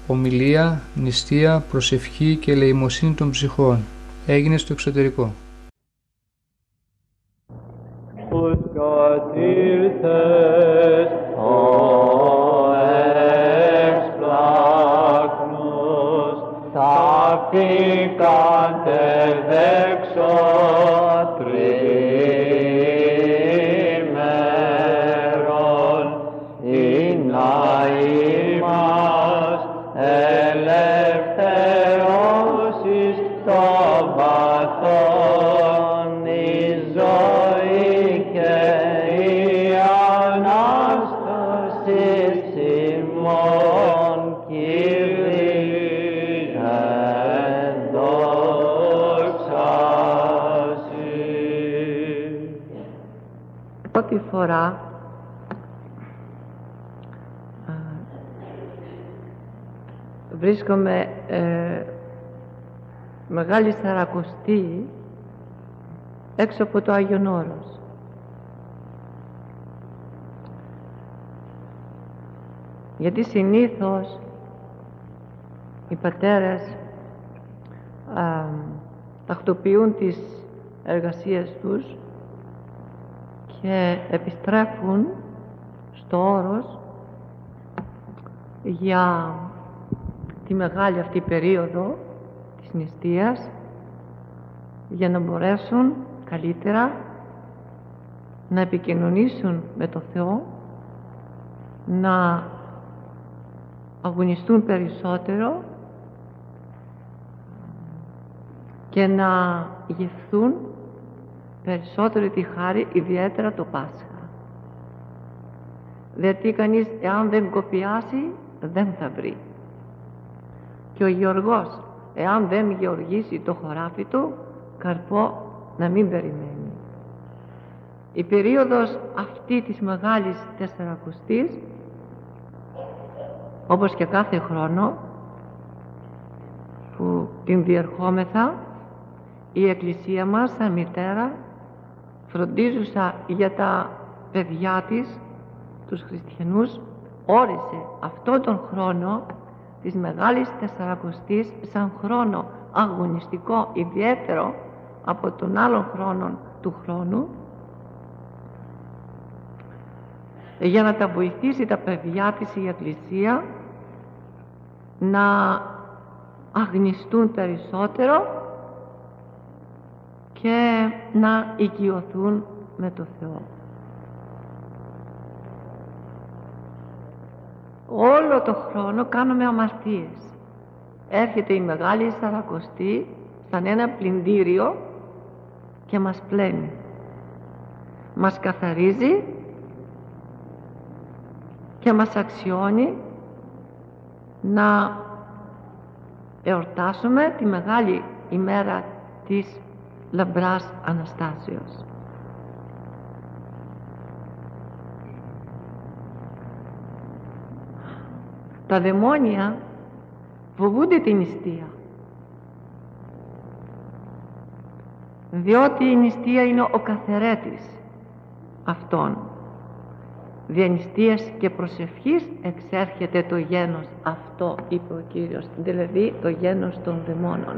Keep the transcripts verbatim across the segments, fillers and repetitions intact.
Ομιλία, νηστεία, προσευχή και ελεημοσύνη των ψυχών. Έγινε στο εξωτερικό. Ως κατήλθες ο εξπλάκνος, ταυτήκατε δέξω τρίμερον, ειν λαοί μας ελευθερώσεις το βαθόν η ζωή και η Ανάσταση ημών, Κύριε, ενδόξασι. Πρώτη φορά βρίσκομαι ε, Μεγάλη Σαρακοστή έξω από το Άγιον Όρος. Γιατί συνήθως οι πατέρες α, τακτοποιούν τις εργασίες τους και επιστρέφουν στο Όρος για τη μεγάλη αυτή περίοδο της νηστείας, για να μπορέσουν καλύτερα να επικοινωνήσουν με το Θεό, να αγωνιστούν περισσότερο και να γευθούν περισσότερο τη χάρη, ιδιαίτερα το Πάσχα. Γιατί κανείς, εάν δεν κοπιάσει, δεν θα βρει. Και ο γεωργός, εάν δεν γεωργήσει το χωράφι του, καρπό να μην περιμένει. Η περίοδος αυτή της Μεγάλης Τεσσαρακοστής, όπως και κάθε χρόνο που την διερχόμεθα, η Εκκλησία μας σαν μητέρα, φροντίζουσα για τα παιδιά της, τους χριστιανούς, όρισε αυτόν τον χρόνο της Μεγάλης Τεσσαρακοστής σαν χρόνο αγωνιστικό, ιδιαίτερο από τον άλλον χρόνο του χρόνου, για να τα βοηθήσει τα παιδιά της η Εκκλησία να αγνιστούν περισσότερο και να οικειωθούν με το Θεό. Όλο το χρόνο κάνουμε αμαρτίες. Έρχεται η Μεγάλη Σαρακοστή σαν ένα πλυντήριο και μας πλένει. Μας καθαρίζει και μας αξιώνει να εορτάσουμε τη μεγάλη ημέρα της Λαμπράς Αναστάσεως. Τα δαιμόνια φοβούνται την νηστεία, διότι η νηστεία είναι ο καθαιρέτης αυτών. Δια νηστείας και προσευχής εξέρχεται το γένος αυτό, είπε ο Κύριος, δηλαδή το γένος των δαιμόνων.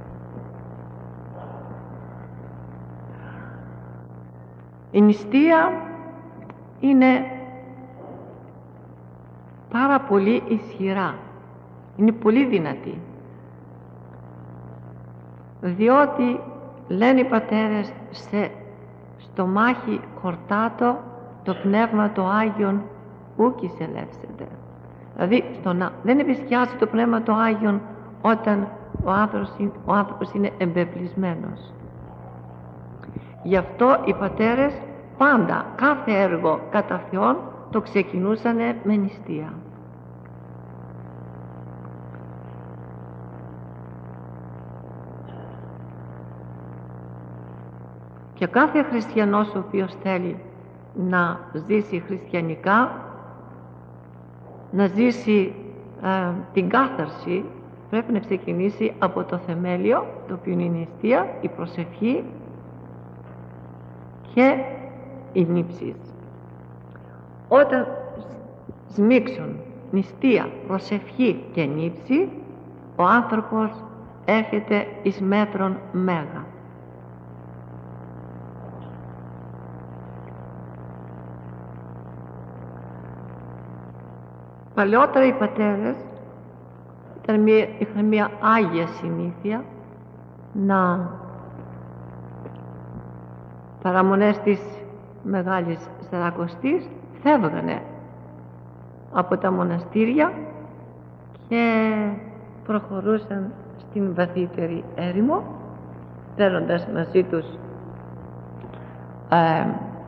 Η νηστεία είναι πάρα πολύ ισχυρά, είναι πολύ δυνατή, διότι λένε οι πατέρες, σε στομάχι χορτάτο το πνεύμα το Άγιον ούκ εισελεύσεται. Δηλαδή στον, δεν επισκιάζει το πνεύμα το Άγιον όταν ο άνθρωπος, ο άνθρωπος είναι εμπεπλισμένος. Γι' αυτό οι πατέρες πάντα κάθε έργο κατά Θεόν το ξεκινούσανε με νηστεία. Και κάθε χριστιανός ο οποίος θέλει να ζήσει χριστιανικά, να ζήσει ε, την κάθαρση, πρέπει να ξεκινήσει από το θεμέλιο, το οποίο είναι η νηστεία, η προσευχή και οι νύψεις. Όταν σμίξουν νηστεία, προσευχή και νύψη, ο άνθρωπος έρχεται εις μέτρον μέγα. Παλαιότερα οι πατέρες ήταν μια, είχαν μια άγια συνήθεια να παραμονές της Μεγάλης Σαρακοστής φεύγανε από τα μοναστήρια και προχωρούσαν στην βαθύτερη έρημο, παίρνοντας μαζί τους ε,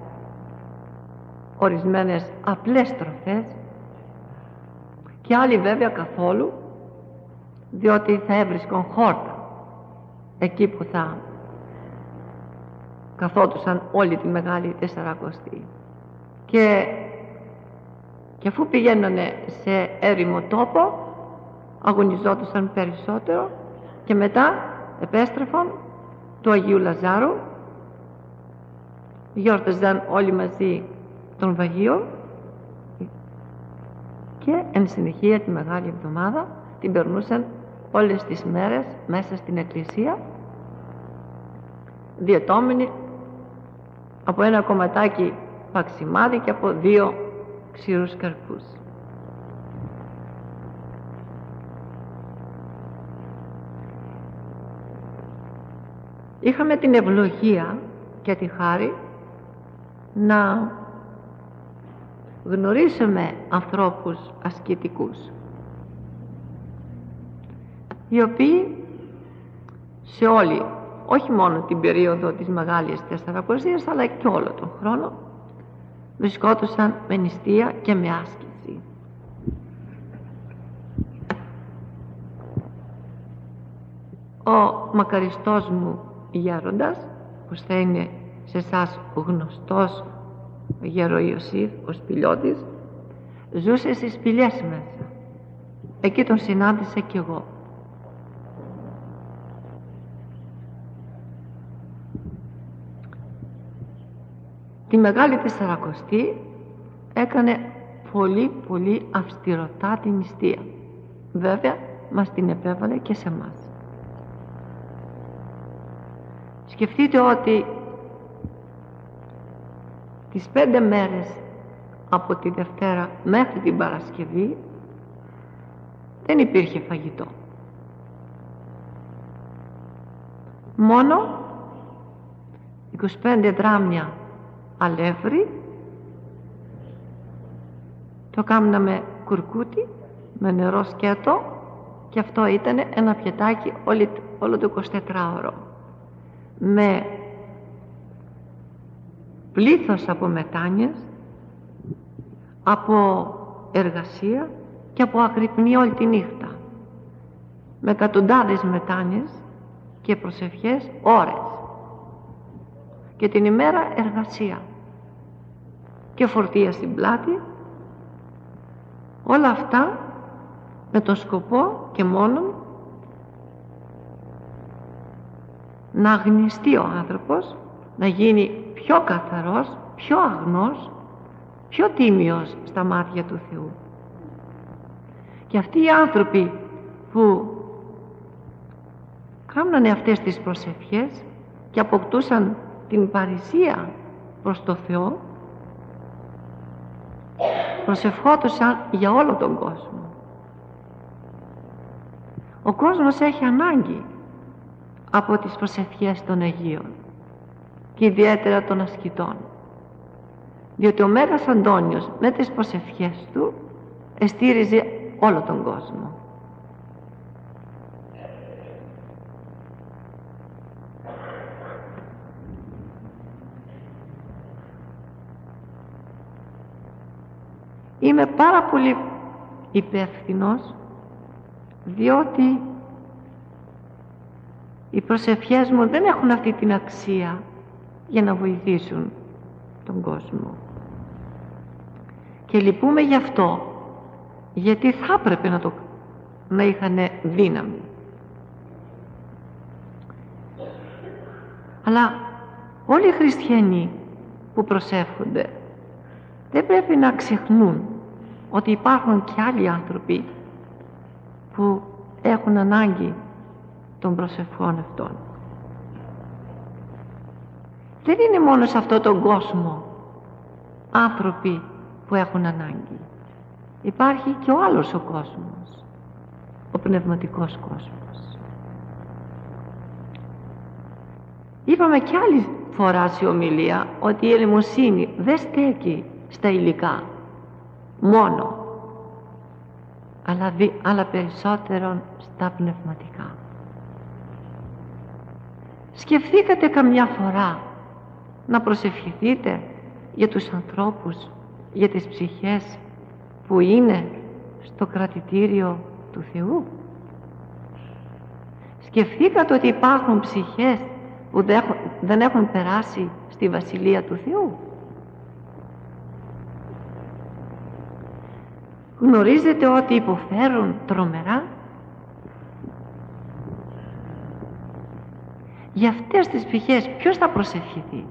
ορισμένες απλές τροφές και άλλοι βέβαια καθόλου, διότι θα έβρισκαν χόρτα εκεί που θα καθόντουσαν όλη τη Μεγάλη Τεσσαρακοστή. Και, και αφού πηγαίνανε σε έρημο τόπο, αγωνιζόντουσαν περισσότερο και μετά επέστρεφαν του Αγίου Λαζάρου, γιόρταζαν όλοι μαζί τον Βαγίο και εν συνεχεία τη Μεγάλη Εβδομάδα την περνούσαν όλες τις μέρες μέσα στην εκκλησία, διαιτώμενοι από ένα κομματάκι παξιμάδι και από δύο ξηρούς καρπούς. Είχαμε την ευλογία και τη χάρη να γνωρίσουμε ανθρώπους ασκητικούς, οι οποίοι σε όλη, όχι μόνο την περίοδο της Μεγάλης Τεσσαρακοστίας, αλλά και όλο τον χρόνο βρισκόντουσαν με νηστεία και με άσκηση. Ο μακαριστός μου γέροντας, που θα είναι σε εσάς γνωστός, ο γέρο Ιωσήφ, ο Σπηλιώτης, ζούσε στις σπηλιές μέσα. Εκεί τον συνάντησα κι εγώ. Τη Μεγάλη Τεσσαρακοστή έκανε πολύ πολύ αυστηρωτάτη νηστεία. Βέβαια μας την επέβαλε και σε μας. Σκεφτείτε ότι τις πέντε μέρες από τη Δευτέρα μέχρι την Παρασκευή δεν υπήρχε φαγητό. Μόνο είκοσι πέντε δράμια αλεύρι, το κάμναμε κουρκούτι με νερό σκέτο και αυτό ήταν ένα πιατάκι όλη, όλο το εικοσιτετράωρο, με πλήθος από μετάνιες, από εργασία και από αγρυπνή όλη τη νύχτα, με εκατοντάδες μετάνιες και προσευχές ώρες, και την ημέρα εργασία και φορτία στην πλάτη, όλα αυτά με τον σκοπό και μόνον να αγνιστεί ο άνθρωπος, να γίνει πιο καθαρός, πιο αγνός, πιο τίμιος στα μάτια του Θεού. Και αυτοί οι άνθρωποι που κάνανε αυτές τις προσευχές και αποκτούσαν την παρησία προς το Θεό, προσευχόντουσαν για όλο τον κόσμο. Ο κόσμος έχει ανάγκη από τις προσευχές των Αγίων και ιδιαίτερα των ασκητών, διότι ο Μέγας Αντώνιος με τις προσευχές του εστήριζε όλο τον κόσμο. Είμαι πάρα πολύ υπεύθυνος, διότι οι προσευχές μου δεν έχουν αυτή την αξία για να βοηθήσουν τον κόσμο. Και λυπούμε γι' αυτό, γιατί θα έπρεπε να, το, να είχαν δύναμη. Αλλά όλοι οι χριστιανοί που προσεύχονται δεν πρέπει να ξεχνούν ότι υπάρχουν και άλλοι άνθρωποι που έχουν ανάγκη των προσευχών αυτών. Δεν είναι μόνο σε αυτόν τον κόσμο άνθρωποι που έχουν ανάγκη. Υπάρχει και ο άλλος ο κόσμος, ο πνευματικός κόσμος. Είπαμε κι άλλη φορά σε ομιλία ότι η ελεημοσύνη δεν στέκει στα υλικά μόνο, αλλά, δι, αλλά περισσότερον στα πνευματικά. Σκεφτήκατε καμιά φορά να προσευχηθείτε για τους ανθρώπους, για τις ψυχές που είναι στο κρατητήριο του Θεού? Σκεφτήκατε ότι υπάρχουν ψυχές που δεν έχουν περάσει στη Βασιλεία του Θεού? Γνωρίζετε ότι υποφέρουν τρομερά? Για αυτές τις ψυχές ποιος θα προσευχηθεί?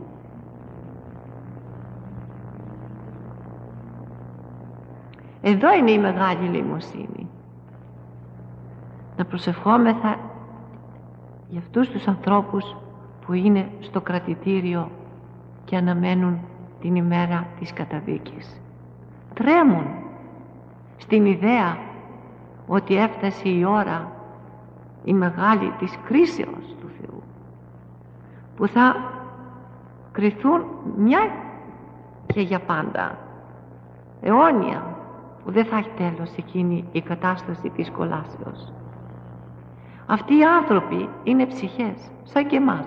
Εδώ είναι η μεγάλη ελεημοσύνη. Να προσευχόμεθα για αυτούς τους ανθρώπους που είναι στο κρατητήριο και αναμένουν την ημέρα της καταδίκης. Τρέμουν στην ιδέα ότι έφτασε η ώρα η μεγάλη της κρίσεως του Θεού, που θα κριθούν μια και για πάντα, αιώνια, που δεν θα έχει τέλος εκείνη η κατάσταση της κολάσεως. Αυτοί οι άνθρωποι είναι ψυχές σαν και εμάς.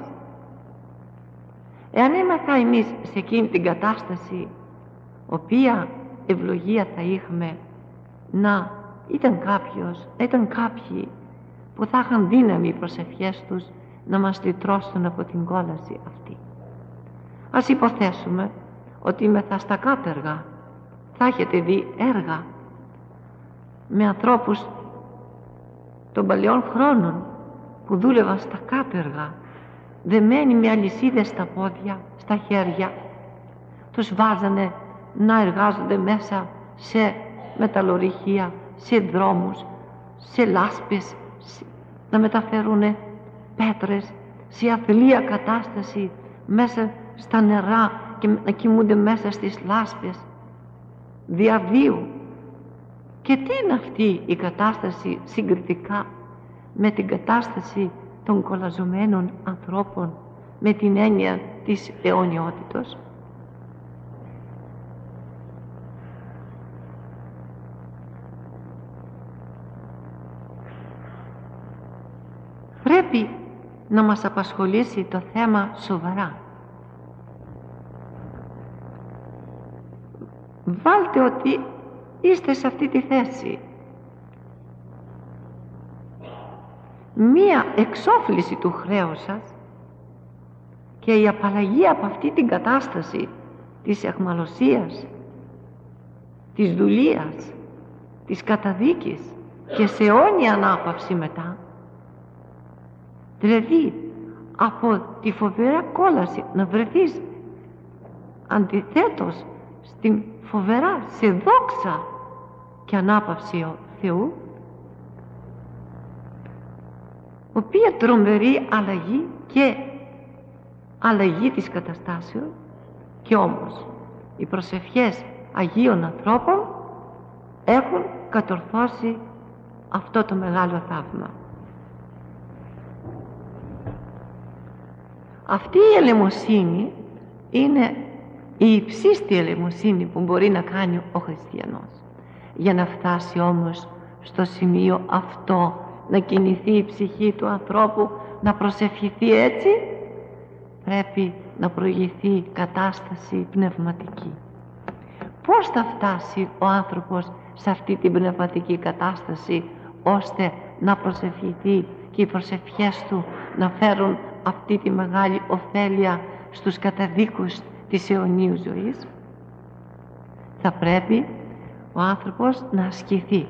Εάν ήμασταν εμείς σε εκείνη την κατάσταση, οποία ευλογία θα είχαμε να ήταν κάποιος, ήταν κάποιοι που θα είχαν δύναμη οι προσευχές τους να μας λυτρώσουν από την κόλαση αυτή. Ας υποθέσουμε ότι είμαστε στα κάτεργα. Θα έχετε δει έργα με ανθρώπους των παλαιών χρόνων που δούλευαν στα κάτεργα, δεμένοι με αλυσίδες στα πόδια, στα χέρια. Τους βάζανε να εργάζονται μέσα σε μεταλλορυχεία, σε δρόμους, σε λάσπες, σε... να μεταφέρουν πέτρες, σε αθλία κατάσταση, μέσα στα νερά και να κοιμούνται μέσα στις λάσπες διαβίου. Και τι είναι αυτή η κατάσταση συγκριτικά με την κατάσταση των κολαζωμένων ανθρώπων, με την έννοια της αιωνιότητος? Πρέπει να μας απασχολήσει το θέμα σοβαρά. Βάλτε ότι είστε σε αυτή τη θέση. Μία εξόφληση του χρέους σας και η απαλλαγή από αυτή την κατάσταση της αιχμαλωσίας, της δουλείας, της καταδίκης και σε αιώνια ανάπαυση μετά. Δηλαδή από τη φοβερά κόλαση να βρεθείς αντιθέτως στην φοβερά σε δόξα και ανάπαυση ο Θεού, οποία τρομερή αλλαγή και αλλαγή της καταστάσεως. Και όμως οι προσευχές Αγίων ανθρώπων έχουν κατορθώσει αυτό το μεγάλο θαύμα. Αυτή η ελεημοσύνη είναι η υψίστη ελεημοσύνη που μπορεί να κάνει ο χριστιανός. Για να φτάσει όμως στο σημείο αυτό, να κινηθεί η ψυχή του ανθρώπου, να προσευχηθεί έτσι, πρέπει να προηγηθεί κατάσταση πνευματική. Πώς θα φτάσει ο άνθρωπος σε αυτή την πνευματική κατάσταση, ώστε να προσευχηθεί και οι προσευχές του να φέρουν αυτή τη μεγάλη ωφέλεια στους καταδίκους της αιωνίου ζωής? Θα πρέπει ο άνθρωπος να ασκηθεί,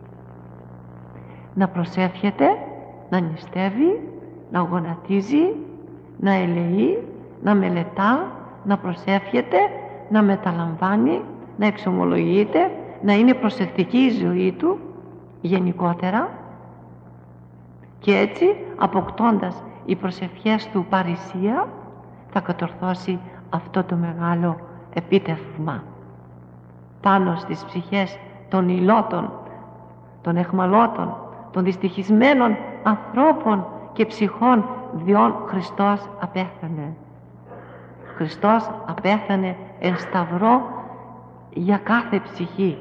να προσεύχεται, να νηστεύει, να γονατίζει, να ελεεί, να μελετά, να προσεύχεται, να μεταλαμβάνει, να εξομολογείται, να είναι προσεκτική η ζωή του γενικότερα και έτσι αποκτώντας οι προσευχές του παρησία θα κατορθώσει αυτό το μεγάλο επίτευγμα πάνω στις ψυχές των ηλώτων, των εχμαλώτων, των δυστυχισμένων ανθρώπων και ψυχών, διόν Χριστός απέθανε. Χριστός απέθανε εν σταυρό για κάθε ψυχή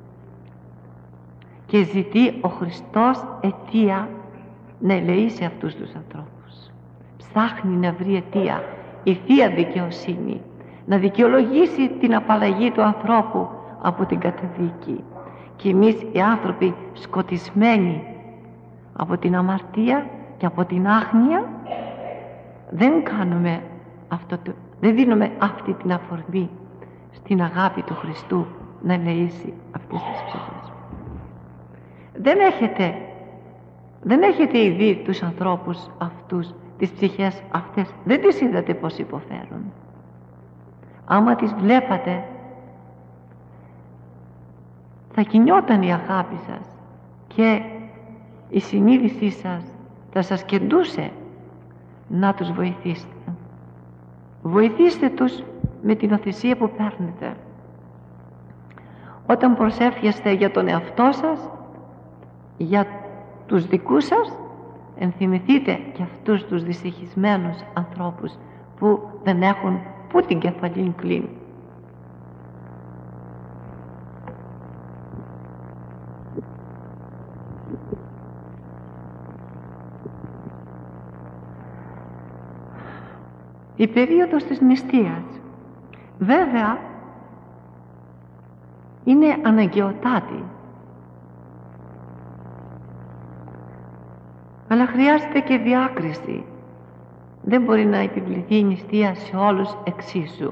και ζητεί ο Χριστός αιτία να ελεήσει αυτούς τους ανθρώπους. Ψάχνει να βρει αιτία, η Θεία Δικαιοσύνη, να δικαιολογήσει την απαλλαγή του ανθρώπου από την καταδίκη. Και εμείς οι άνθρωποι σκοτισμένοι από την αμαρτία και από την άγνοια δεν κάνουμε αυτό το, δεν δίνουμε αυτή την αφορμή στην αγάπη του Χριστού να ελεήσει αυτές τις ψυχές. Δεν έχετε δεν έχετε δει τους ανθρώπους αυτούς, τις ψυχές αυτές, δεν τις είδατε πως υποφέρουν. Άμα τις βλέπατε θα κινιόταν η αγάπη σας και η συνείδησή σας θα σας κεντούσε να τους βοηθήσετε. Βοηθήστε τους με την οθυσία που παίρνετε. Όταν προσεύχεστε για τον εαυτό σας, για τους δικούς σας, ενθυμηθείτε και αυτούς τους δυστυχισμένους ανθρώπους που δεν έχουν που την κεφαλήν κλείνει. Η περίοδος της νηστείας βέβαια είναι αναγκαιοτάτη, αλλά χρειάζεται και διάκριση. Δεν μπορεί να επιβληθεί η νηστεία σε όλους εξίσου,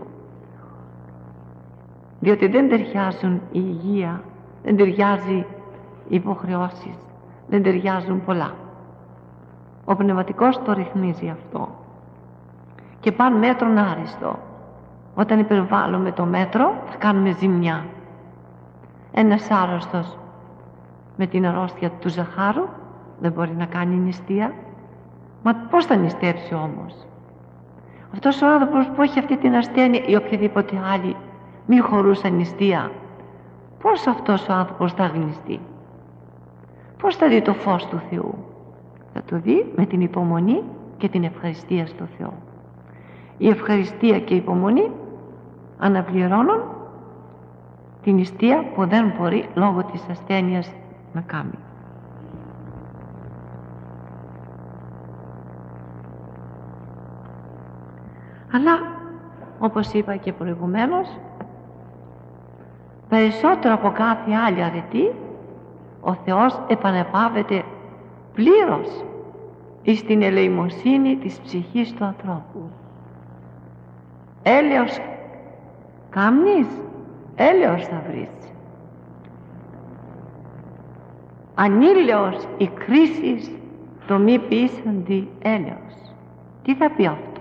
διότι δεν ταιριάζουν η υγεία, δεν ταιριάζει οι υποχρεώσεις, δεν ταιριάζουν πολλά. Ο πνευματικός το ρυθμίζει αυτό και παν μέτρον άριστο. Όταν υπερβάλλουμε το μέτρο θα κάνουμε ζημιά. Ένας άρρωστος με την αρρώστια του ζαχάρου δεν μπορεί να κάνει νηστεία. Μα πώς θα νηστέψει όμως? Αυτός ο άνθρωπος που έχει αυτή την ασθένεια ή οποιαδήποτε άλλη μη χωρούσα νηστεία, πώς αυτός ο άνθρωπος θα γνηστεί? Πώς θα δει το φως του Θεού? Θα το δει με την υπομονή και την ευχαριστία στο Θεό. Η ευχαριστία και η υπομονή αναπληρώνουν την νηστεία που δεν μπορεί λόγω της ασθένειας να κάνει. Αλλά όπως είπα και προηγουμένως, περισσότερο από κάθε άλλη αρετή ο Θεός επανεπάβεται πλήρως εις την ελεημοσύνη της ψυχής του ανθρώπου. Έλεος κάμνεις, έλεος θα βρεις. Ανήλεος η κρίση το μη ποιήσαντι έλεος. Τι θα πει αυτό?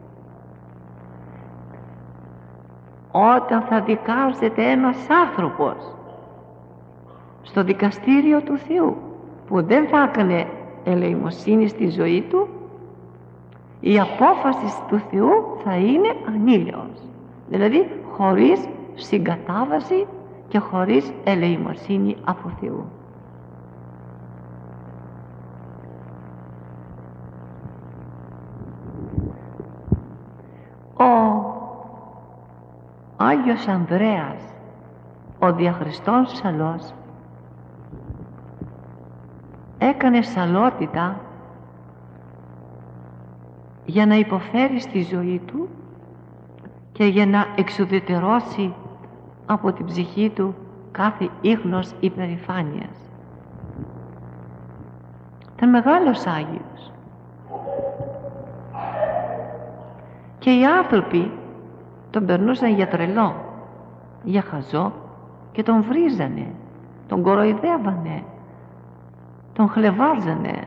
Όταν θα δικάζεται ένας άνθρωπος στο δικαστήριο του Θεού που δεν θα έκανε ελεημοσύνη στη ζωή του, η απόφαση του Θεού θα είναι ανήλαιος, δηλαδή χωρίς συγκατάβαση και χωρίς ελεημοσύνη από Θεού. Ο Άγιος Ανδρέας, ο διαχριστών ψαλός, έκανε ψαλότητα για να υποφέρει στη ζωή του και για να εξουδετερώσει από την ψυχή του κάθε ίχνος υπερηφάνειας. Ήταν μεγάλος Άγιος και οι άνθρωποι τον περνούσαν για τρελό, για χαζό και τον βρίζανε, τον κοροϊδεύανε, τον χλεβάζανε,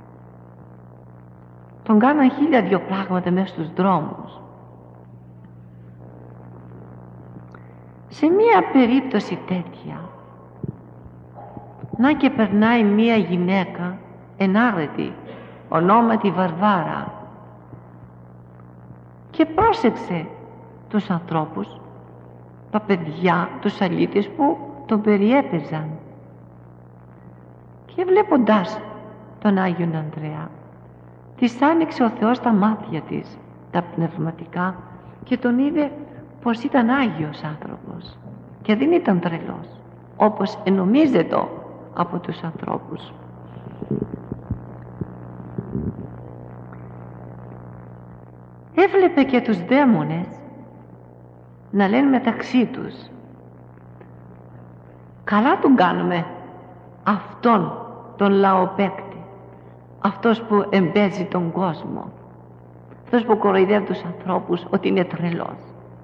τον κάναν χίλια δυο πράγματα μέσα στους δρόμους. Σε μία περίπτωση τέτοια να και περνάει μία γυναίκα ενάρετη, ονόματι Βαρβάρα, και πρόσεξε τους ανθρώπους, τα παιδιά, τους αλήτες που τον περιέπαιζαν, και βλέποντας τον Άγιον Ανδρέα της άνοιξε ο Θεός τα μάτια της, τα πνευματικά, και τον είδε πως ήταν Άγιος άνθρωπος και δεν ήταν τρελός όπως ενομίζεται από τους ανθρώπους. Έβλεπε και τους δαίμονες να λένε μεταξύ τους: καλά τον κάνουμε αυτόν τον λαοπαίκτη, αυτός που εμπέζει τον κόσμο, αυτός που κοροϊδεύει τους ανθρώπους ότι είναι τρελός.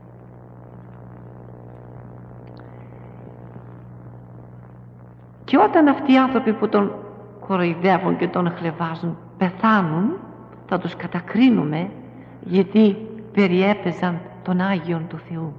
Και όταν αυτοί οι άνθρωποι που τον κοροϊδεύουν και τον χλευάζουν πεθάνουν, θα τους κατακρίνουμε, γιατί περιέπαιζαν τον Άγιον του Θεού.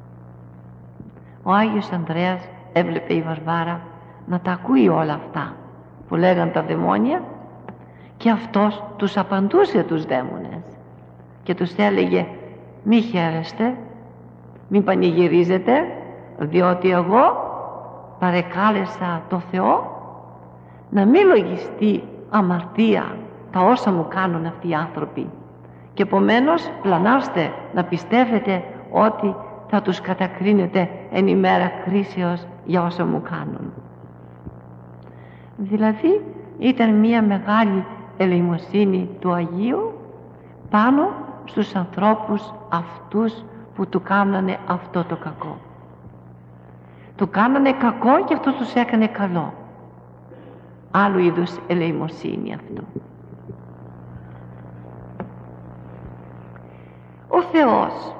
Ο Άγιος Ανδρέας έβλεπε η Βαρβάρα να τα ακούει όλα αυτά που λέγαν τα δαιμόνια, και αυτός τους απαντούσε τους δαίμονες και τους έλεγε: μη χαίρεστε, μη πανηγυρίζετε, διότι εγώ παρεκάλεσα το Θεό να μην λογιστεί αμαρτία τα όσα μου κάνουν αυτοί οι άνθρωποι, και επομένως πλανάστε να πιστεύετε ότι θα τους κατακρίνετε εν ημέρα κρίσεως για όσα μου κάνουν. Δηλαδή ήταν μια μεγάλη ελεημοσύνη του Αγίου πάνω στους ανθρώπους αυτούς που του κάνανε αυτό το κακό. Του κάνανε κακό και αυτός τους έκανε καλό. Άλλου είδους ελεημοσύνη αυτό. Ο Θεός,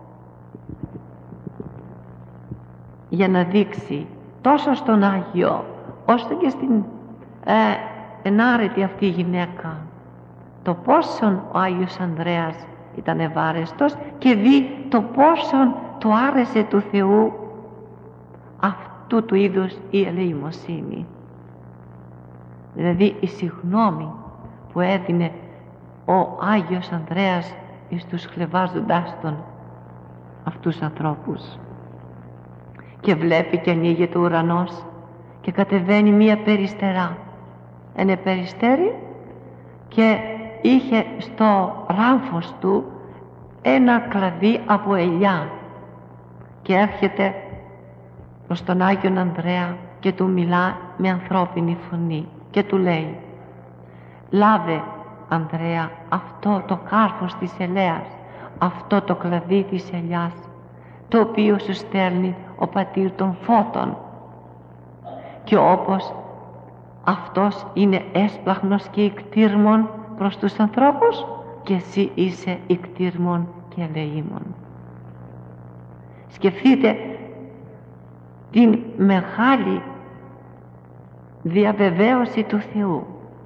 για να δείξει τόσο στον Άγιο ώστε και στην ε, ενάρετη αυτή γυναίκα το πόσον ο Άγιος Ανδρέας ήταν ευάρεστος, και δει το πόσον του άρεσε του Θεού αυτού του είδους η ελεημοσύνη, δηλαδή η συγνώμη που έδινε ο Άγιος Ανδρέας εις τους χλεβάζοντάς τον αυτούς ανθρώπους. Και βλέπει και ανοίγεται ο ουρανός και κατεβαίνει μία περιστερά, ένα περιστέρι, και είχε στο ράμφος του ένα κλαδί από ελιά, και έρχεται προς τον Άγιον Ανδρέα και του μιλά με ανθρώπινη φωνή και του λέει: λάβε, Ανδρέα, αυτό το κάρφος της ελαίας, αυτό το κλαδί της ελιάς, το οποίο σου στέλνει ο πατήρ των φώτων, και όπως αυτός είναι έσπλαχνος και ικτήρμον προς τους ανθρώπους, και εσύ είσαι ικτήρμον και ελεήμον. Σκεφτείτε την μεγάλη διαβεβαίωση του Θεού,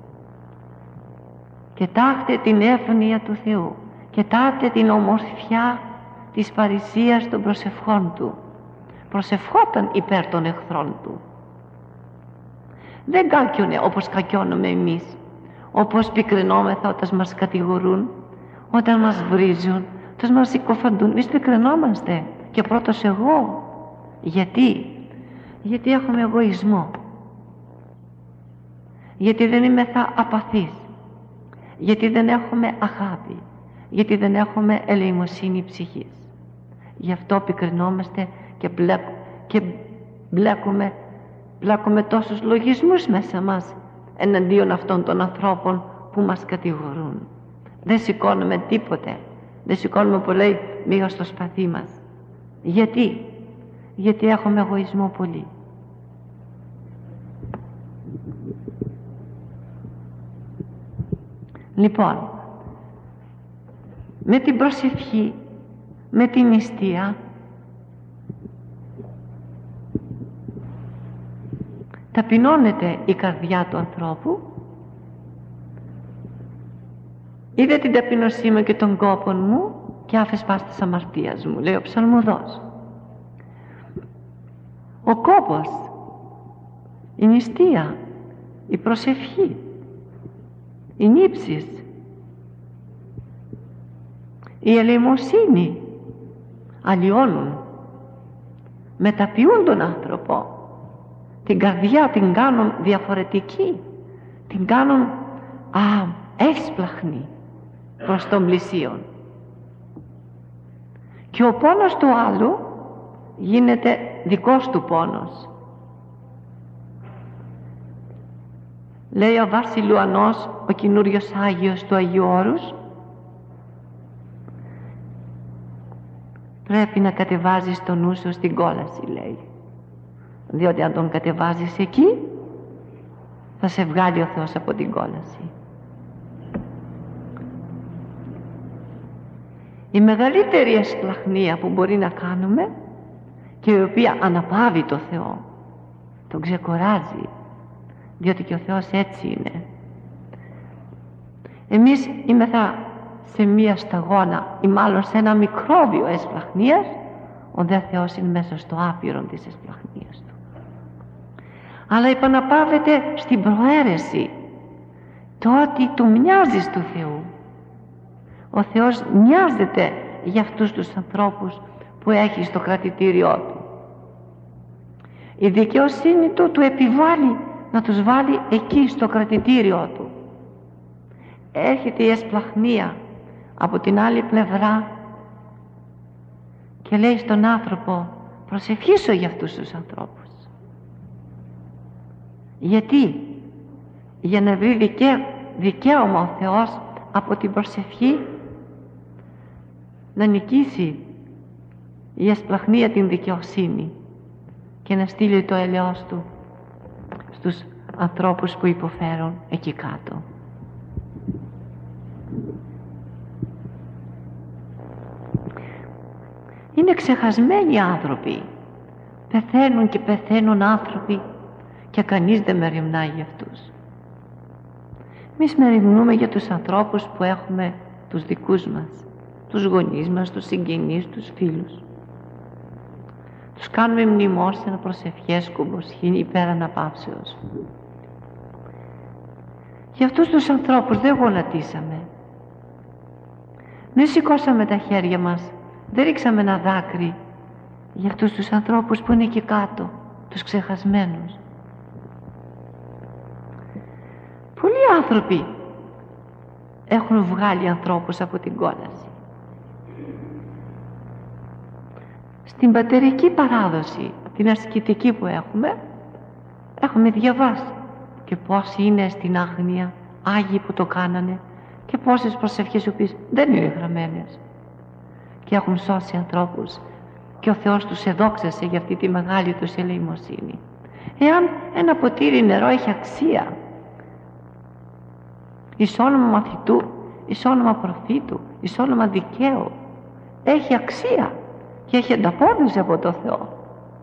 κοιτάξτε την εύνοια του Θεού, κοιτάξτε την ομορφιά της παρησίας των προσευχών του. Προσευχόταν υπέρ των εχθρών του. Δεν κάκιονε όπως κακιώνουμε εμείς, όπως πικρινόμεθα όταν μας κατηγορούν, όταν μας βρίζουν, όταν μας συκοφαντούν. Εμείς πικρινόμαστε, και πρώτος εγώ. Γιατί? Γιατί έχουμε εγωισμό, γιατί δεν είμαι θα απαθής, γιατί δεν έχουμε αγάπη, γιατί δεν έχουμε ελεημοσύνη ψυχής. Γι' αυτό πικρινόμαστε και, μπλεκ, και μπλέκουμε, μπλέκουμε τόσους λογισμούς μέσα μας εναντίον αυτών των ανθρώπων που μας κατηγορούν. Δεν σηκώνουμε τίποτε, δεν σηκώνουμε πολύ μίγα στο σπαθί μας. Γιατί? Γιατί έχουμε εγωισμό πολύ. Λοιπόν, με την προσευχή, με την νηστεία, ταπεινώνεται η καρδιά του ανθρώπου. Είδε την ταπεινωσή μου και των κόπων μου και άφες πας της αμαρτίας μου, λέει ο ψαλμοδός. Ο κόπος η νηστεία, η προσευχή, η νύψης, η ελεημοσύνη αλλοιώνουν, μεταποιούν τον άνθρωπο, την καρδιά την κάνουν διαφορετική, την κάνουν α, εύσπλαχνη προς τον πλησίον, και ο πόνος του άλλου γίνεται δικός του πόνος. Λέει ο Βασιλουανός, ο καινούριος Άγιος του Αγίου Όρους, πρέπει να κατεβάζεις το νου σου στην κόλαση, λέει, διότι αν τον κατεβάζεις εκεί θα σε βγάλει ο Θεός από την κόλαση. Η μεγαλύτερη εσπλαχνία που μπορεί να κάνουμε και η οποία αναπαύει το Θεό, τον ξεκοράζει, διότι και ο Θεός έτσι είναι. Εμείς είμεθα σε μία σταγόνα ή μάλλον σε ένα μικρόβιο εσπλαχνίας, ο δε Θεός είναι μέσα στο άπειρον της εσπλαχνίας του. Αλλά επαναπαύεται στην προαίρεση, το ότι του μοιάζει του Θεού. Ο Θεός νοιάζεται για αυτούς τους ανθρώπους που έχει στο κρατητήριό του. Η δικαιοσύνη του του επιβάλλει να τους βάλει εκεί στο κρατητήριό του. Έρχεται η εσπλαχνία από την άλλη πλευρά και λέει στον άνθρωπο, προσευχήσου για αυτούς τους ανθρώπους. Γιατί? Για να βρει δικαί, δικαίωμα ο Θεός από την προσευχή να νικήσει η εσπλαχνία την δικαιοσύνη και να στείλει το έλεος του στους ανθρώπους που υποφέρουν εκεί κάτω. Είναι ξεχασμένοι άνθρωποι, πεθαίνουν και πεθαίνουν άνθρωποι και κανείς δεν μεριμνάει για αυτούς. Εμείς μεριμνούμε για τους ανθρώπους που έχουμε, τους δικούς μας, τους γονείς μας, τους συγγενείς, τους φίλους. Τους κάνουμε μνημόσυνα, προσευχές, κουμποσχήνη υπέρ αναπαύσεως. Για αυτούς τους ανθρώπους δεν γονατίσαμε, δεν σηκώσαμε τα χέρια μας, δεν ρίξαμε ένα δάκρυ για αυτούς τους ανθρώπους που είναι εκεί κάτω, τους ξεχασμένους. Πολλοί άνθρωποι έχουν βγάλει ανθρώπους από την κόλαση. Στην πατερική παράδοση, την ασκητική που έχουμε, έχουμε διαβάσει και πόσοι είναι στην άγνοια, Άγιοι που το κάνανε, και πόσες προσευχές οι οποίες δεν είναι γραμμένες και έχουν σώσει ανθρώπους και ο Θεός τους εδόξασε για αυτή τη μεγάλη τους ελεημοσύνη. Εάν ένα ποτήρι νερό έχει αξία, εις όνομα μαθητού, εις όνομα προφήτου, εις όνομα δικαίου, έχει αξία και έχει ανταπόδοση από το Θεό.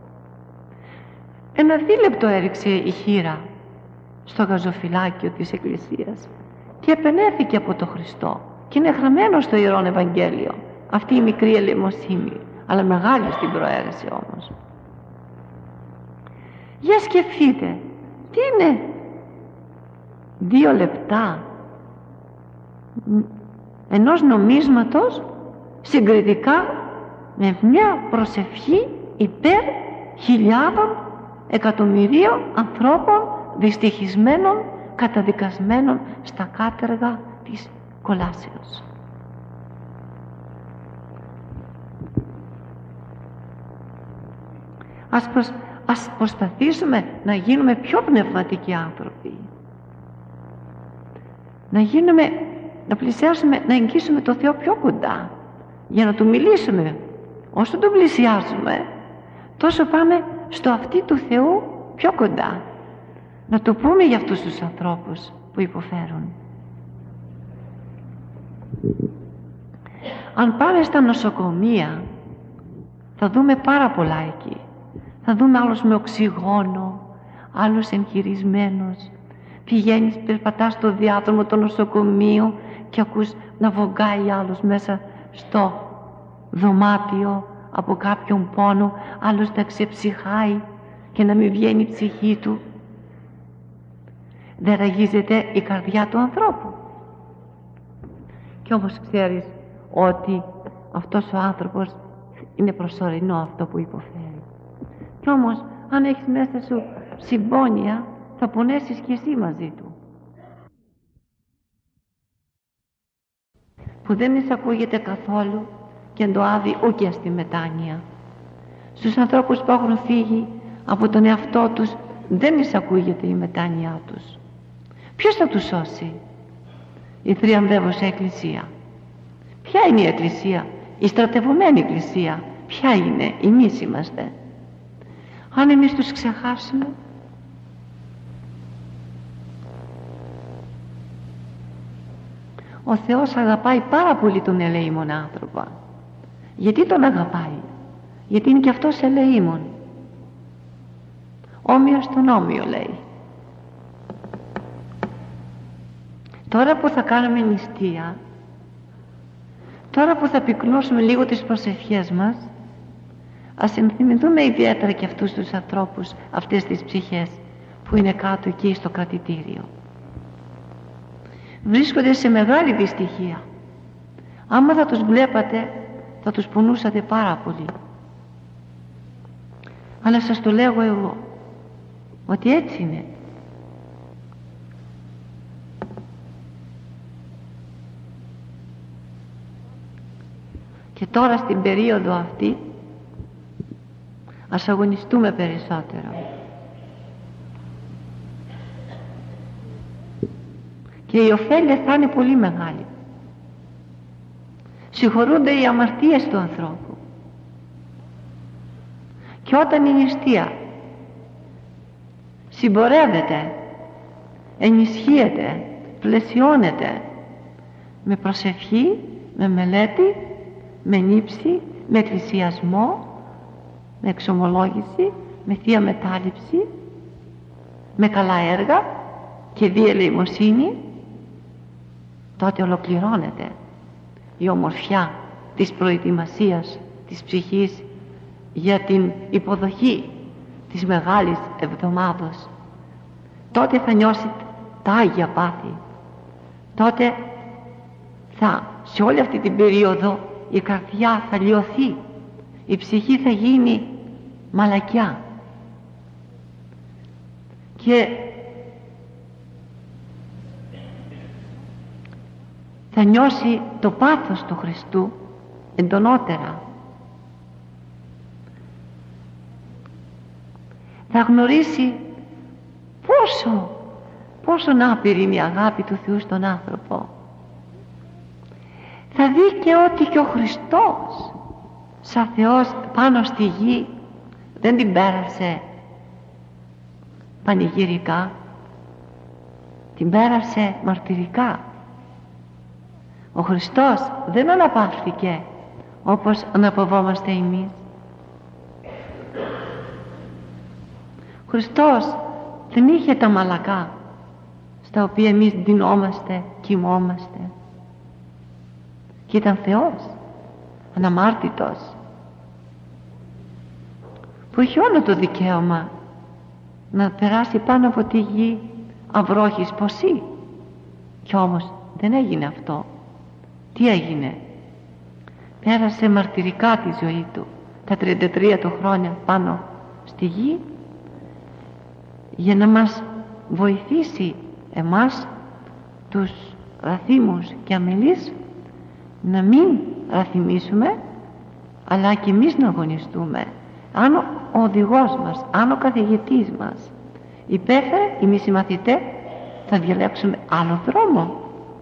Ένα δίλεπτο έριξε η χήρα στο γαζοφυλάκιο της Εκκλησίας και επενέθηκε από το Χριστό και είναι γραμμένο στο Ιερόν Ευαγγέλιο αυτή η μικρή ελεημοσύνη, αλλά μεγάλη στην προαίρεση όμως. Για σκεφτείτε, τι είναι δύο λεπτά ενός νομίσματος συγκριτικά με μια προσευχή υπέρ χιλιάδων εκατομμυρίων ανθρώπων δυστυχισμένων, καταδικασμένων στα κάτεργα της κολάσεως. Ας, προσ... Ας προσπαθήσουμε να γίνουμε πιο πνευματικοί άνθρωποι, να γίνουμε, να πλησιάσουμε, να εγγύσουμε το Θεό πιο κοντά, για να Του μιλήσουμε. Όσο Τον πλησιάζουμε, τόσο πάμε στο αυτί του Θεού πιο κοντά, να Του πούμε για αυτούς τους ανθρώπους που υποφέρουν. Αν πάμε στα νοσοκομεία, θα δούμε πάρα πολλά εκεί. Θα δούμε άλλους με οξυγόνο, άλλους εγχειρισμένους. Πηγαίνεις, περπατάς στο διάδρομο του νοσοκομείου και ακούς να βογκάει άλλος μέσα στο δωμάτιο από κάποιον πόνο, άλλος να ξεψυχάει και να μην βγαίνει η ψυχή του. δεν ραγίζεται η καρδιά του ανθρώπου. Κι όμως ξέρεις ότι αυτός ο άνθρωπος είναι προσωρινό αυτό που υποφέρει. Κι όμως αν έχεις μέσα σου συμπόνια, θα πονέσεις και εσύ μαζί του. Που δεν εισακούγεται καθόλου και το άδει ούκια στη μετάνοια. Στους ανθρώπους που έχουν φύγει από τον εαυτό τους δεν εισακούγεται η μετάνοιά τους. Ποιος θα τους σώσει? Η θριαμβεύουσα εκκλησία. Ποια είναι η εκκλησία? Η στρατευωμένη εκκλησία. Ποια είναι? Εμείς είμαστε. Αν εμείς τους ξεχάσουμε, ο Θεός αγαπάει πάρα πολύ τον ελεήμον άνθρωπο. Γιατί τον αγαπάει? Γιατί είναι και αυτός ελεήμον. Όμοιος τον όμοιο λέει. Τώρα που θα κάνουμε νηστεία, τώρα που θα πυκνώσουμε λίγο τις προσευχές μας, ας ενθυμηθούμε ιδιαίτερα και αυτούς τους ανθρώπους, αυτές τις ψυχές που είναι κάτω εκεί στο κρατητήριο. Βρίσκονται σε μεγάλη δυστυχία. Άμα θα τους βλέπατε, θα τους πονούσατε πάρα πολύ. Αλλά σας το λέγω εγώ, ότι έτσι είναι. Και τώρα στην περίοδο αυτή ας αγωνιστούμε περισσότερο. Και η ωφέλεια θα είναι πολύ μεγάλη. Συγχωρούνται οι αμαρτίες του ανθρώπου. Και όταν η νηστεία συμπορεύεται, ενισχύεται, πλαισιώνεται με προσευχή, με μελέτη, με νύψη, με εκκλησιασμό, με εξομολόγηση, με θεία μετάληψη, με καλά έργα και διελεημοσύνη, τότε ολοκληρώνεται η ομορφιά της προετοιμασίας της ψυχής για την υποδοχή της Μεγάλης Εβδομάδος. Τότε θα νιώσει τα Άγια πάθη. Τότε θα, σε όλη αυτή την περίοδο, η καρδιά θα λιωθεί, η ψυχή θα γίνει μαλακιά και θα νιώσει το πάθος του Χριστού εντονότερα. Θα γνωρίσει πόσο πόσο άπειρη είναι η αγάπη του Θεού στον άνθρωπο. Θα δει και ότι και ο Χριστός σαν Θεός πάνω στη γη δεν την πέρασε πανηγυρικά, την πέρασε μαρτυρικά. Ο Χριστός δεν αναπαύθηκε όπως αναπαυόμαστε εμείς. Ο Χριστός δεν είχε τα μαλακά στα οποία εμείς ντυνόμαστε, κοιμόμαστε, και ήταν Θεός αναμάρτητος που είχε όλο το δικαίωμα να περάσει πάνω από τη γη αυρόχης ποσή, κι όμως δεν έγινε αυτό. Τι έγινε? Πέρασε μαρτυρικά τη ζωή του τα τριάντα τρία του χρόνια πάνω στη γη για να μας βοηθήσει εμάς τους ραθήμους και αμελείς να μην ραθυμίσουμε, αλλά και εμείς να αγωνιστούμε. Αν ο οδηγός μας, αν ο καθηγητής μας υπέφερε, εμείς οι μαθητές θα διαλέξουμε άλλο δρόμο.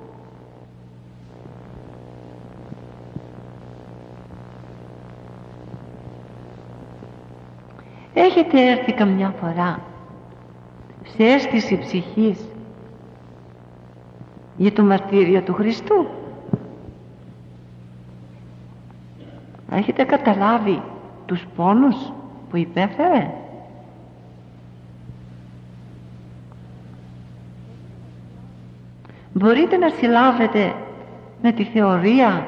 Έχετε έρθει καμιά φορά σε αίσθηση ψυχής για το μαρτύριο του Χριστού? Έχετε καταλάβει τους πόνους που υπέφερε? Μπορείτε να συλλάβετε με τη θεωρία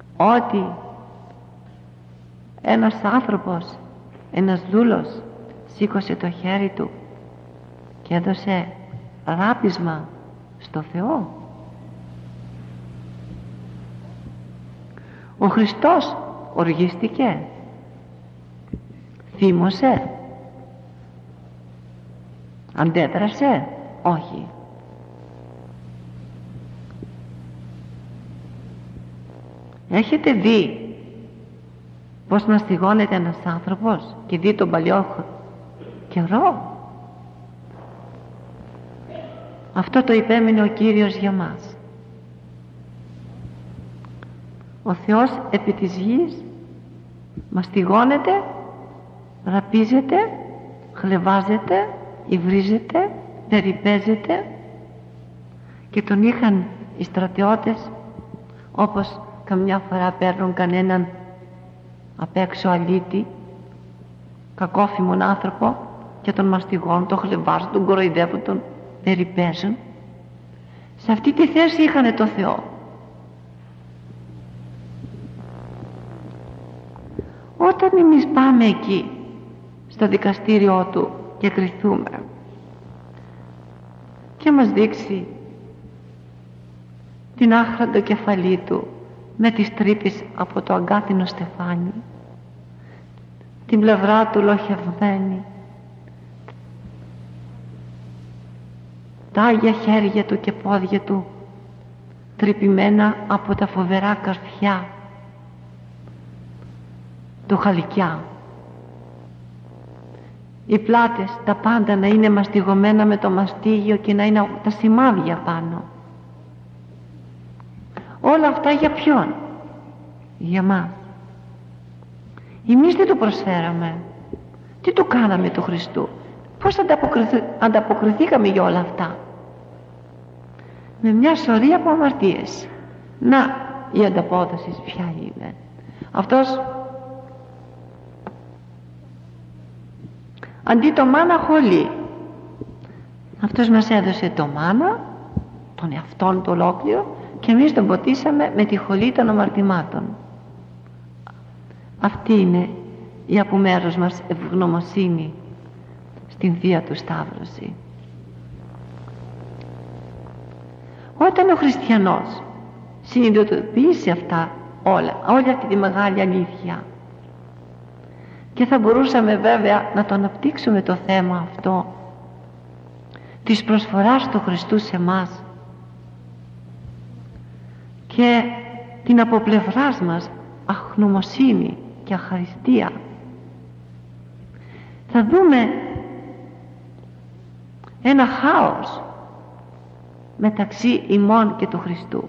ότι ένας άνθρωπος, ένας δούλος σήκωσε το χέρι του και έδωσε ράπισμα στο Θεό. Ο Χριστός οργίστηκε, θύμωσε, αντέδρασε? Όχι. Έχετε δει πως μαστιγώνεται ένας άνθρωπος και δει τον παλιό καιρό? Αυτό το υπέμεινε ο Κύριος για μας. Ο Θεός επί της γης μαστιγώνεται, ραπίζεται, χλεβάζεται, υβρίζεται, περιπέζεται, και τον είχαν οι στρατιώτες, όπως καμιά φορά παίρνουν κανέναν απ' έξω αλήτη, κακόφημον άνθρωπο, και τον μαστιγώνουν, τον χλεβάζουν, τον κοροϊδεύουν, τον περιπέζουν. Σε αυτή τη θέση είχανε το Θεό. Όταν εμείς πάμε εκεί στο δικαστήριό του και κριθούμε και μας δείξει την άχραντο κεφαλή του με τις τρύπες από το αγκάθινο στεφάνι, την πλευρά του λοχευμένη, τα άγια χέρια του και πόδια του τρυπημένα από τα φοβερά καρφιά του χαλικιά, οι πλάτες, τα πάντα να είναι μαστιγωμένα με το μαστίγιο και να είναι τα σημάδια πάνω. Όλα αυτά για ποιον? Για μας. Εμείς τι του προσφέραμε? Τι του κάναμε του Χριστού? Πώς ανταποκριθ, ανταποκριθήκαμε για όλα αυτά? Με μια σωρία από αμαρτίες. Να, η ανταπόδοση ποια είναι? Αυτός αντί το μάνα χολή, αυτός μας έδωσε το μάνα, τον εαυτόν το ολόκληρο, και εμείς τον ποτίσαμε με τη χολή των αμαρτημάτων. Αυτή είναι η από μέρους μας ευγνωμοσύνη στην Θεία του Σταύρωση. Όταν ο χριστιανός συνειδητοποιήσει αυτά όλα, όλη αυτή τη μεγάλη αλήθεια, και θα μπορούσαμε βέβαια να το αναπτύξουμε το θέμα αυτό της προσφοράς του Χριστού σε μας και την από πλευράς μας αχνωμοσύνη και αχαριστία, θα δούμε ένα χάος μεταξύ ημών και του Χριστού.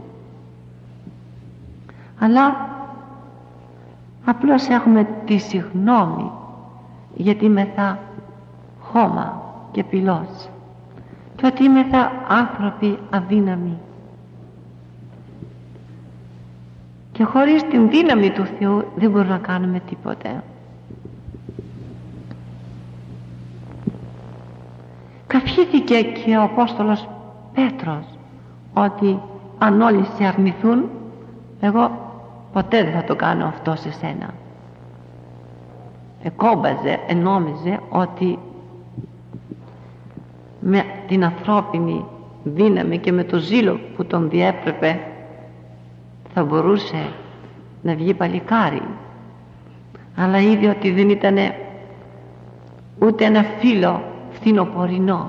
Αλλά απλώς έχουμε τη συγνώμη, γιατί μεθα χώμα και πυλός, και ότι είμεθα άνθρωποι αδύναμοι, και χωρίς την δύναμη του Θεού δεν μπορούμε να κάνουμε τίποτε. Καυχήθηκε και ο Απόστολος Πέτρος ότι αν όλοι σε αρνηθούν, εγώ ποτέ δεν θα το κάνω αυτό σε σένα. Εκόμπαζε, ενόμιζε ότι με την ανθρώπινη δύναμη και με το ζήλο που τον διέπρεπε θα μπορούσε να βγει παλικάρι, αλλά είδε ότι δεν ήταν ούτε ένα φύλλο φθινοπορεινό.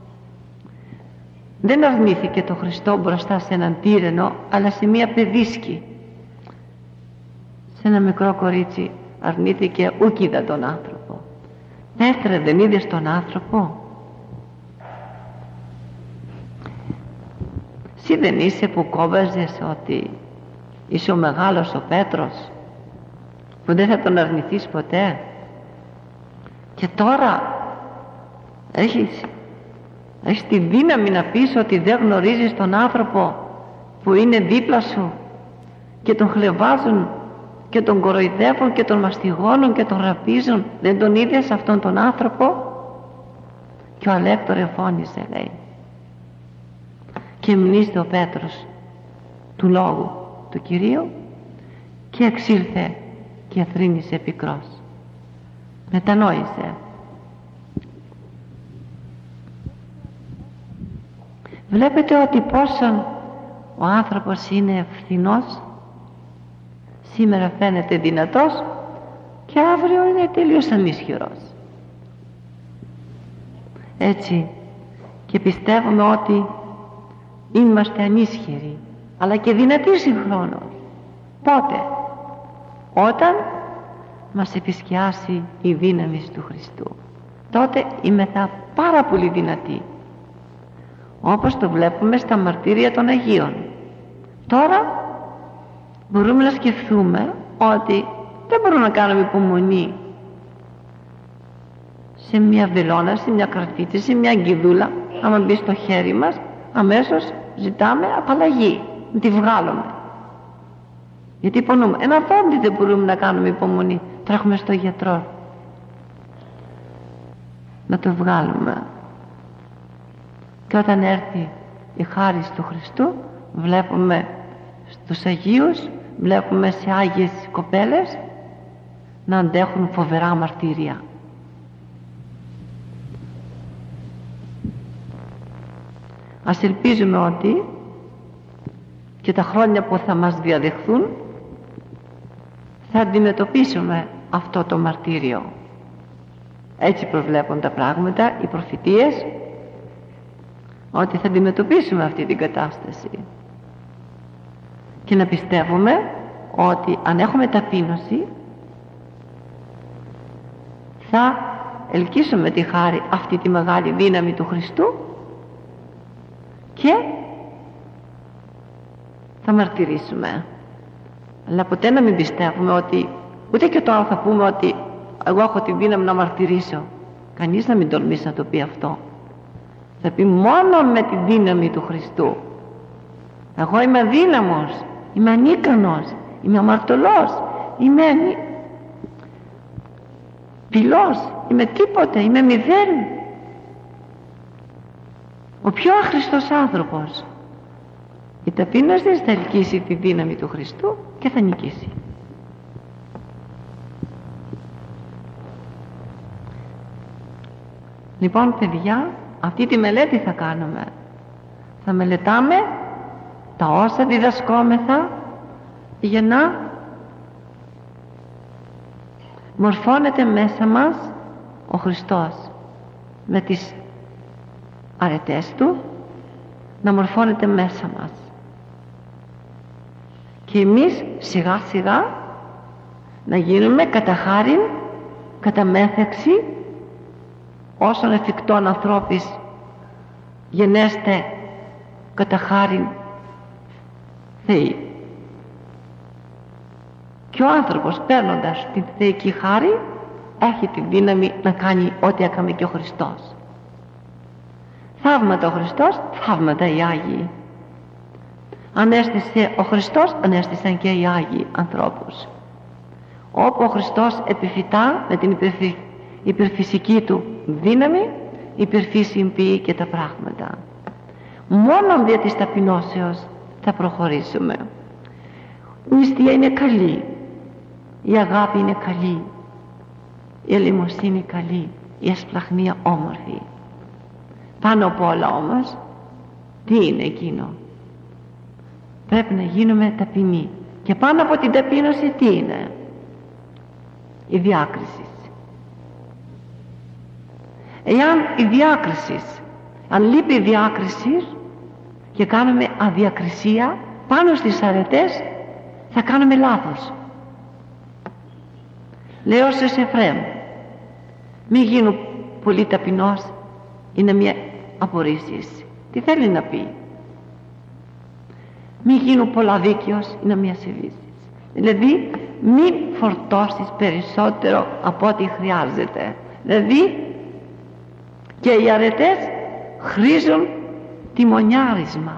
Δεν αρνήθηκε το Χριστό μπροστά σε έναν τύρενο, αλλά σε μία παιδίσκη, σε ένα μικρό κορίτσι αρνήθηκε, ούκ είδα τον άνθρωπο. Πέτρε, δεν είδες τον άνθρωπο? Συ δεν είσαι που κόβαζες ότι είσαι ο μεγάλος ο Πέτρος, που δεν θα τον αρνηθείς ποτέ, και τώρα έχεις, έχεις τη δύναμη να πεις ότι δεν γνωρίζεις τον άνθρωπο που είναι δίπλα σου, και τον χλεβάζουν και τον κοροϊδεύουν και τον μαστιγώνουν και τον ραπίζουν? Δεν τον είδες αυτόν τον άνθρωπο? Και ο Αλέκτορε φώνησε, λέει, και μνήστε ο Πέτρος του λόγου του Κυρίου και εξήλθε και αθρήνησε πικρός. Μετανόησε Βλέπετε ότι πόσον ο άνθρωπος είναι ευθυνός. Σήμερα φαίνεται δυνατός και αύριο είναι τελείως ανίσχυρος. Έτσι και πιστεύουμε ότι είμαστε ανίσχυροι αλλά και δυνατοί συγχρόνως. Πότε? Όταν μας επισκιάσει η δύναμη του Χριστού, τότε είμεθα πάρα πολύ δυνατοί, όπως το βλέπουμε στα μαρτύρια των Αγίων. Τώρα μπορούμε να σκεφτούμε ότι δεν μπορούμε να κάνουμε υπομονή σε μια βελόνα, σε μια καρφίτσα, σε μια αγκιδούλα. Άμα μπει στο χέρι μας, αμέσως ζητάμε απαλλαγή, να τη βγάλουμε. Γιατί υπονοούμε. Ένα δόντι δεν μπορούμε να κάνουμε υπομονή. Τρέχουμε στο γιατρό να το βγάλουμε. Και όταν έρθει η χάρη του Χριστού, βλέπουμε στους Αγίους, βλέπουμε σε Άγιες κοπέλες να αντέχουν φοβερά μαρτύρια. Ας ελπίζουμε ότι και τα χρόνια που θα μας διαδεχθούν θα αντιμετωπίσουμε αυτό το μαρτύριο. Έτσι προβλέπουν τα πράγματα, οι προφητείες, ότι θα αντιμετωπίσουμε αυτή την κατάσταση. Και να πιστεύουμε ότι αν έχουμε ταπείνωση θα ελκύσουμε τη χάρη, αυτή τη μεγάλη δύναμη του Χριστού, και θα μαρτυρήσουμε. Αλλά ποτέ να μην πιστεύουμε ότι, ούτε και τώρα θα πούμε ότι εγώ έχω τη δύναμη να μαρτυρήσω. Κανείς να μην τολμήσει να το πει αυτό. Θα πει μόνο με τη δύναμη του Χριστού. Εγώ είμαι αδύναμος, είμαι ανίκανος, είμαι αμαρτωλός, είμαι ανή... πυλός, είμαι τίποτε, είμαι μηδέν. Ο πιο άχρηστος άνθρωπος. Η ταπείνωση θα ελκύσει τη δύναμη του Χριστού και θα νικήσει. Λοιπόν παιδιά, αυτή τη μελέτη θα κάνουμε. Θα μελετάμε τα όσα διδασκόμεθα για να μορφώνεται μέσα μας ο Χριστός με τις αρετές Του, να μορφώνεται μέσα μας. Και εμείς σιγά σιγά να γίνουμε κατά χάριν, κατά μέθεξη, όσων εφικτών ανθρώπης γενέστε κατά χάριν Θεοί. Και ο άνθρωπος παίρνοντας την θεϊκή χάρη έχει τη δύναμη να κάνει ό,τι έκαμε και ο Χριστός. Θαύματα ο Χριστός, θαύματα οι Άγιοι. Ανέστησε ο Χριστός, ανέστησαν και οι Άγιοι ανθρώπους. Όπου ο Χριστός επιφυτά με την υπερφυσική Του δύναμη, υπερφύσιν ποιεί και τα πράγματα. Μόνον δια της ταπεινώσεως θα προχωρήσουμε. Η νηστεία είναι καλή, η αγάπη είναι καλή, η ελεημοσύνη καλή, η ασπλαχνία όμορφη. Πάνω απ' όλα όμως, τι είναι εκείνο? Πρέπει να γίνουμε ταπεινοί. Και πάνω από την ταπείνωση τι είναι? Η διάκριση. Εάν η διάκριση, αν λείπει η διάκριση και κάνουμε αδιακρισία πάνω στις αρετές, θα κάνουμε λάθος. Λέω σε Εφραίμ, μη γίνω πολύ ταπεινός, είναι μια απορρίσεις. Τι θέλει να πει? Μη γίνω πολλά δίκαιος, είναι μια σεβίσεις. Δηλαδή μη φορτώσεις περισσότερο από ό,τι χρειάζεται. Δηλαδή και οι αρετές χρήζουν τιμονιάρισμα.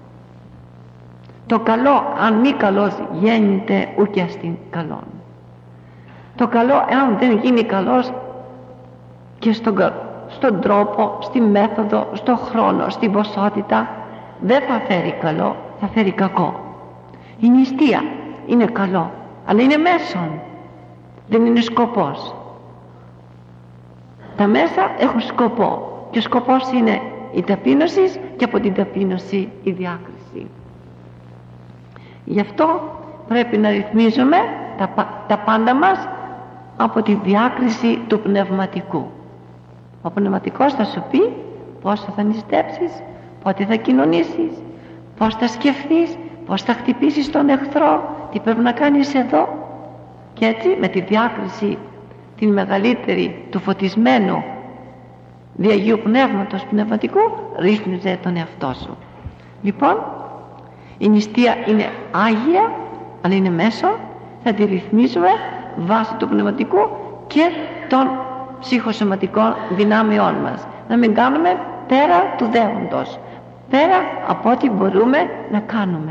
Το καλό, αν μη καλός, γέννηται ούκια στην καλόν. Το καλό, εάν δεν γίνει καλός και στον, στον τρόπο, στη μέθοδο, στον χρόνο, στην ποσότητα, δεν θα φέρει καλό, θα φέρει κακό. Η νηστεία είναι καλό, αλλά είναι μέσον, δεν είναι σκοπός. Τα μέσα έχουν σκοπό και ο σκοπός είναι η ταπείνωση και από την ταπείνωση η διάκριση. Γι' αυτό πρέπει να ρυθμίζουμε τα, τα πάντα μας από τη διάκριση του πνευματικού. Ο πνευματικός θα σου πει πόσο θα νηστέψεις, πότε θα κοινωνήσεις, πώς θα σκεφτείς, πώς θα χτυπήσεις τον εχθρό, τι πρέπει να κάνεις εδώ. Και έτσι με τη διάκριση την μεγαλύτερη του φωτισμένου δι' Αγίου Πνεύματος πνευματικού ρύθμιζε τον εαυτό σου. Λοιπόν, η νηστεία είναι άγια, αλλά είναι μέσο, θα τη ρυθμίζουμε βάσει του πνευματικού και των ψυχοσωματικών δυνάμεών μας. Να μην κάνουμε πέρα του δέοντος, πέρα από ό,τι μπορούμε να κάνουμε.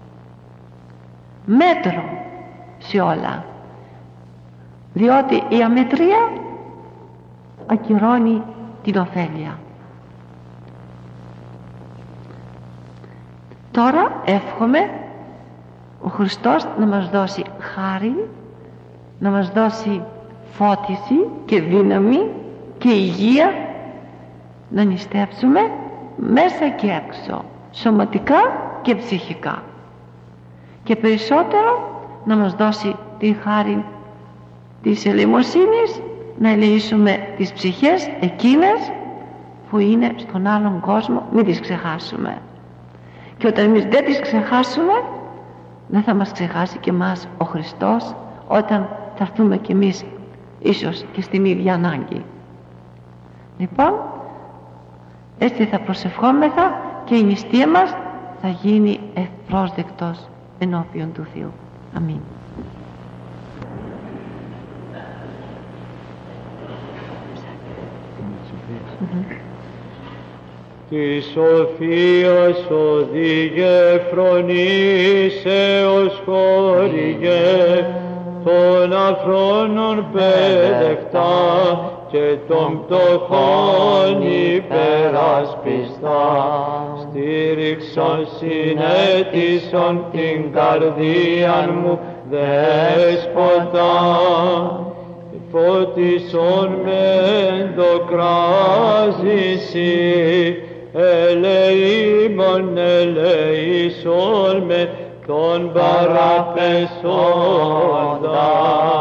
Μέτρο σε όλα, διότι η αμετρία ακυρώνει την ωφέλεια. Τώρα εύχομαι ο Χριστός να μας δώσει χάρη, να μας δώσει φώτιση και δύναμη και υγεία να νηστέψουμε μέσα και έξω, σωματικά και ψυχικά, και περισσότερο να μας δώσει την χάρη της ελεημοσύνης να ελεήσουμε τις ψυχές εκείνες που είναι στον άλλον κόσμο, μην τις ξεχάσουμε. Και όταν εμείς δεν τις ξεχάσουμε, δεν θα μας ξεχάσει και μας ο Χριστός όταν θα έρθουμε κι εμείς ίσως και στην ίδια ανάγκη. Λοιπόν, έτσι θα προσευχόμεθα και η νηστεία μας θα γίνει ευπρόσδεκτος ενώπιον του Θεού. Αμήν. Τη σοφίας οδηγε φρονήσεως χωριγε των αφρόνων παιδευτά και των πτωχών υπερασπιστά. Στήριξον συνέτησον την καρδίαν μου δέσποτα, φώτισον μεν το κράζησι, ελεήμον ελεήσον με τον παραπεσόντα.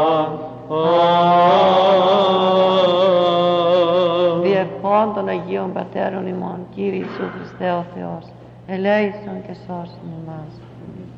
Διευχών των Αγίων Πατέρων ημών, Κύριε Ιησού Χριστέ ο Θεός, ελέησον και σώσον εμάς.